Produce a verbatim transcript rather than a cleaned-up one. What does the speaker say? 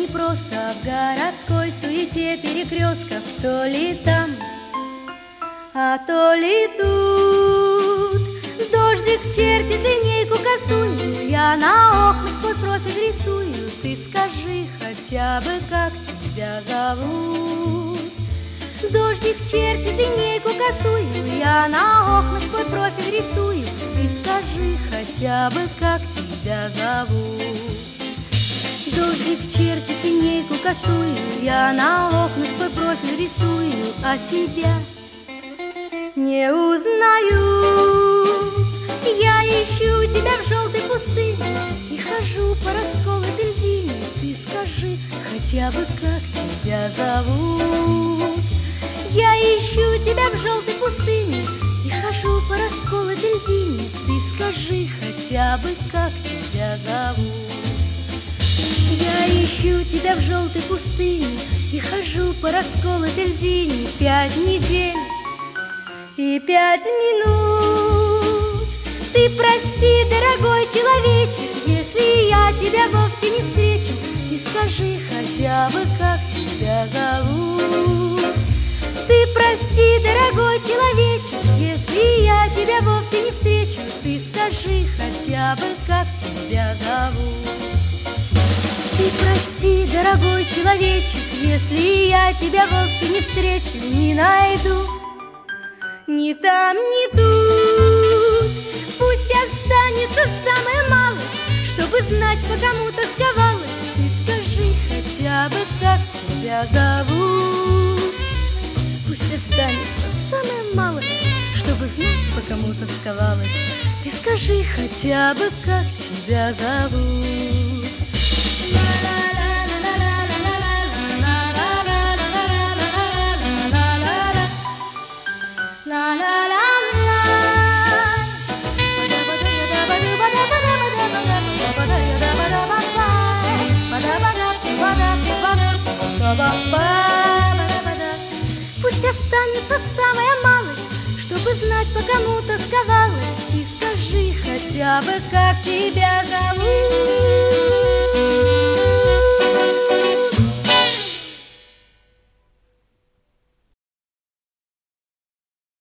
непросто в городской суете перекрестков. То ли там, а то ли тут. Дождик чертит линейку косую, я на окнах твой профиль рисую. Ты скажи хотя бы, как тебя зовут. Дождик чертит линейку косую, я на окнах твой профиль рисую. Ты скажи хотя бы, как тебя зовут. Дождик чертит линейку косую, я на окнах твой профиль рисую, а тебя не узнаю. Я ищу тебя в желтой пустыне и хожу по расколотой льдине. Ты скажи хотя бы, как тебя зовут. Я ищу тебя в желтой пустыне и хожу по расколотой льдине. Ты скажи хотя бы, как тебя зовут. Я ищу тебя в желтой пустыне и хожу по расколотой льдине. Пять недель и пять минут. Ты прости, дорогой человечек, если я тебя вовсе не встречу. И скажи хотя бы, как тебя зовут. Ты прости, дорогой человечек, если я тебя вовсе не встречу. Ты скажи хотя бы, как тебя зовут. Ты прости, дорогой человечек, если я тебя вовсе не встречу, не найду ни там, ни тут. Пусть останется самое малое, чтобы знать, по кому тосковалась. Ты скажи хотя бы, как тебя зовут. Пусть останется самое малое, чтобы знать, по кому тосковалась. Ты скажи хотя бы, как тебя зовут. Пусть останется самая малость, чтобы знать, по кому тосковалась. Ты скажи хотя бы, как тебя зовут.